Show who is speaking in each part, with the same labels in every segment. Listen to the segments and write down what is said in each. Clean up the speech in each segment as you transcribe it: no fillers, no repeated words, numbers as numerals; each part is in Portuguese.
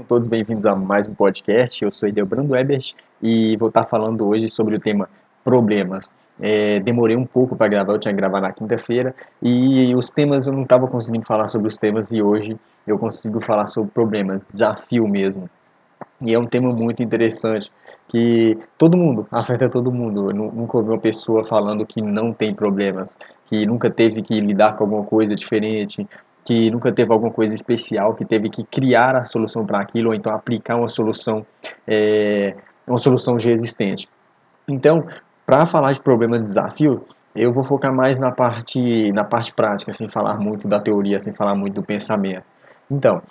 Speaker 1: Todos bem-vindos a mais um podcast. Eu sou Edelbrando Ebert e vou estar falando hoje sobre o tema problemas. Demorei um pouco para gravar, eu tinha que gravar na quinta-feira e os temas eu não estava conseguindo falar sobre os temas e hoje eu consigo falar sobre problemas, desafio mesmo. E é um tema muito interessante que todo mundo, afeta todo mundo. Eu nunca ouvi uma pessoa falando que não tem problemas, que nunca teve que lidar com alguma coisa diferente, que nunca teve alguma coisa especial, que teve que criar a solução para aquilo, ou então aplicar uma solução já existente. Então, para falar de problema de desafio, eu vou focar mais na parte prática, sem falar muito da teoria, sem falar muito do pensamento. Então,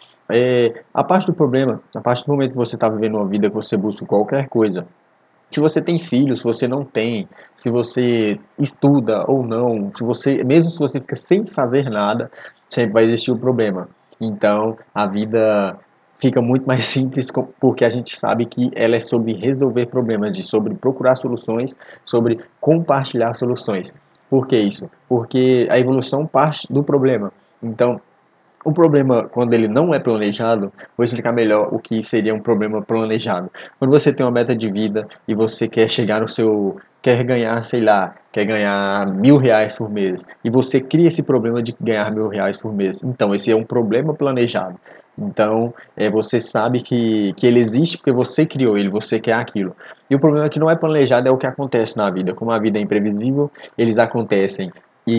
Speaker 1: a parte do problema, a partir do momento que você está vivendo uma vida que você busca qualquer coisa, se você tem filhos, se você não tem, se você estuda ou não, mesmo se você fica sem fazer nada, sempre vai existir o problema. Então, a vida fica muito mais simples porque a gente sabe que ela é sobre resolver problemas, sobre procurar soluções, sobre compartilhar soluções. Por que isso? Porque a evolução parte do problema. Então, o problema, quando ele não é planejado, vou explicar melhor o que seria um problema planejado. Quando você tem uma meta de vida e você quer chegar no seu, quer ganhar, sei lá, quer ganhar R$ 1.000 por mês, e você cria esse problema de ganhar R$ 1.000 por mês. Então, esse é um problema planejado. Então, você sabe que ele existe porque você criou ele, você quer aquilo. E o problema que não é planejado é o que acontece na vida. Como a vida é imprevisível, eles acontecem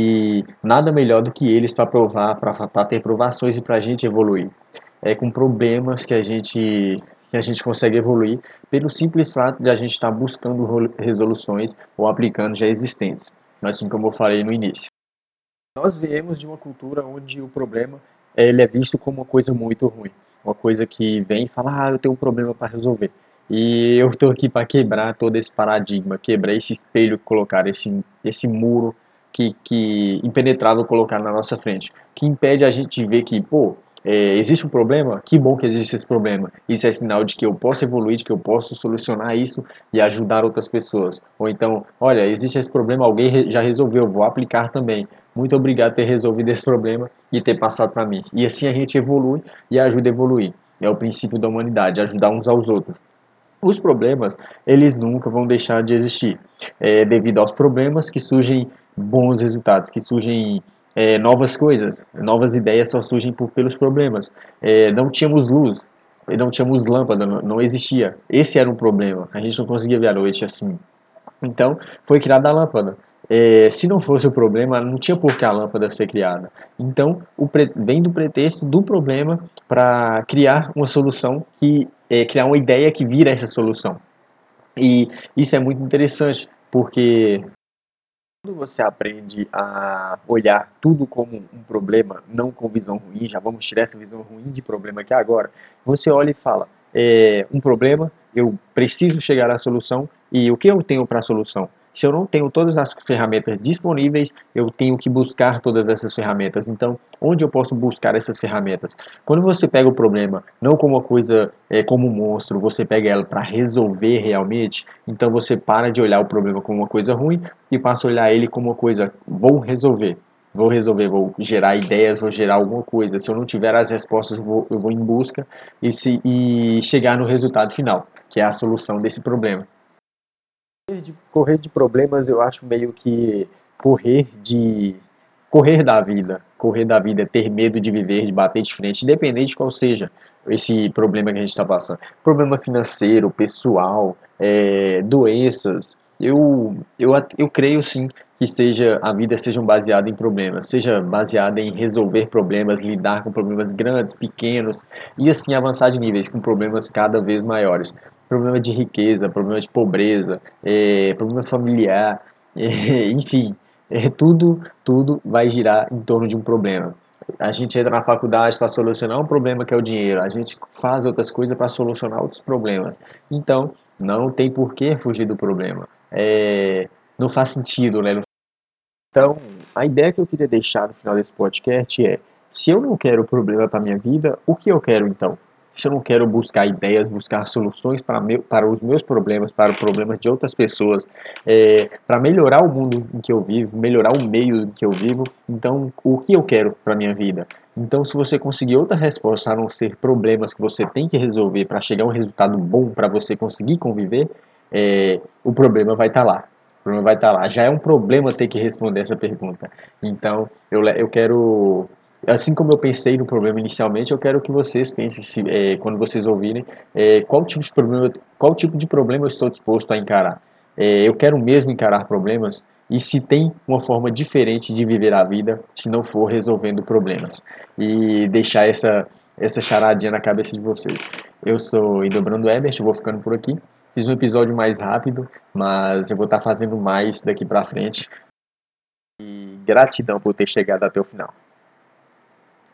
Speaker 1: e nada melhor do que eles para provar, para ter provações e para a gente evoluir. É com problemas que a gente consegue evoluir pelo simples fato de a gente estar buscando resoluções ou aplicando já existentes, assim como eu falei no início. Nós viemos de uma cultura onde o problema ele é visto como uma coisa muito ruim, uma coisa que vem e fala, eu tenho um problema para resolver. E eu estou aqui para quebrar todo esse paradigma, quebrar esse espelho que colocaram, esse muro que impenetrável colocar na nossa frente, que impede a gente de ver que, pô, existe um problema? Que bom que existe esse problema. Isso é sinal de que eu posso evoluir, de que eu posso solucionar isso e ajudar outras pessoas. Ou então, olha, existe esse problema, alguém já resolveu, vou aplicar também. Muito obrigado por ter resolvido esse problema e ter passado para mim. E assim a gente evolui e ajuda a evoluir. É o princípio da humanidade, ajudar uns aos outros. Os problemas, eles nunca vão deixar de existir. Devido aos problemas que surgem bons resultados, que surgem novas coisas, novas ideias só surgem pelos problemas. Não tínhamos luz, não tínhamos lâmpada, não existia. Esse era um problema. A gente não conseguia ver a noite assim. Então, foi criada a lâmpada. Se não fosse o problema, não tinha por que a lâmpada ser criada. Então, vem do pretexto do problema para criar uma solução criar uma ideia que vira essa solução. E isso é muito interessante, porque quando você aprende a olhar tudo como um problema, não com visão ruim, já vamos tirar essa visão ruim de problema aqui agora, você olha e fala, um problema, eu preciso chegar à solução, e o que eu tenho para a solução? Se eu não tenho todas as ferramentas disponíveis, eu tenho que buscar todas essas ferramentas. Então, onde eu posso buscar essas ferramentas? Quando você pega o problema não como uma coisa, como um monstro, você pega ela para resolver realmente, então você para de olhar o problema como uma coisa ruim e passa a olhar ele como uma coisa, vou resolver, vou gerar ideias, vou gerar alguma coisa. Se eu não tiver as respostas, eu vou em busca e chegar no resultado final, que é a solução desse problema. Correr de problemas eu acho meio que correr de correr da vida, ter medo de viver, de bater de frente, independente de qual seja esse problema que a gente está passando. Problema financeiro, pessoal, doenças. Eu creio sim que a vida seja baseada em problemas, seja baseada em resolver problemas, lidar com problemas grandes, pequenos e assim avançar de níveis com problemas cada vez maiores. Problema de riqueza, problema de pobreza, problema familiar, enfim, tudo vai girar em torno de um problema. A gente entra na faculdade para solucionar um problema que é o dinheiro, a gente faz outras coisas para solucionar outros problemas. Então, não tem por que fugir do problema. Não faz sentido, né? Então, a ideia que eu queria deixar no final desse podcast é: se eu não quero problema para minha vida, o que eu quero então? se eu não quero buscar ideias, buscar soluções para os meus problemas, para os problemas de outras pessoas, para melhorar o mundo em que eu vivo, melhorar o meio em que eu vivo, então o que eu quero para minha vida? Então, se você conseguir outra resposta a não ser problemas que você tem que resolver para chegar a um resultado bom para você conseguir conviver, o problema vai estar lá. O problema vai estar lá. Já é um problema ter que responder essa pergunta. Então, eu quero, assim como eu pensei no problema inicialmente, eu quero que vocês pensem, quando vocês ouvirem, qual tipo de problema eu estou disposto a encarar. Eu quero mesmo encarar problemas e se tem uma forma diferente de viver a vida se não for resolvendo problemas. E deixar essa charadinha na cabeça de vocês. Eu sou Idobrando Ebert, eu vou ficando por aqui. Fiz um episódio mais rápido, mas eu vou estar fazendo mais daqui pra frente. E gratidão por ter chegado até o final.